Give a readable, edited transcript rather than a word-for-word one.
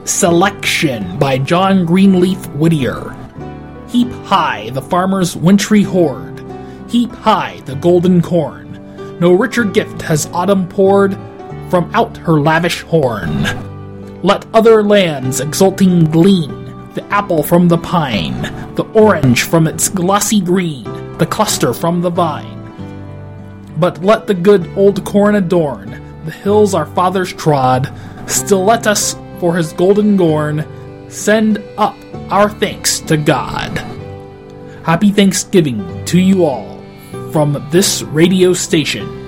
Selection by John Greenleaf Whittier. Heap high the farmer's wintry hoard, heap high the golden corn. No richer gift has autumn poured from out her lavish horn. Let other lands exulting glean, the apple from the pine, the orange from its glossy green, the cluster from the vine. But let the good old corn adorn the hills our fathers trod. Still let us, for his golden corn, send up our thanks to God. Happy Thanksgiving to you all from this radio station.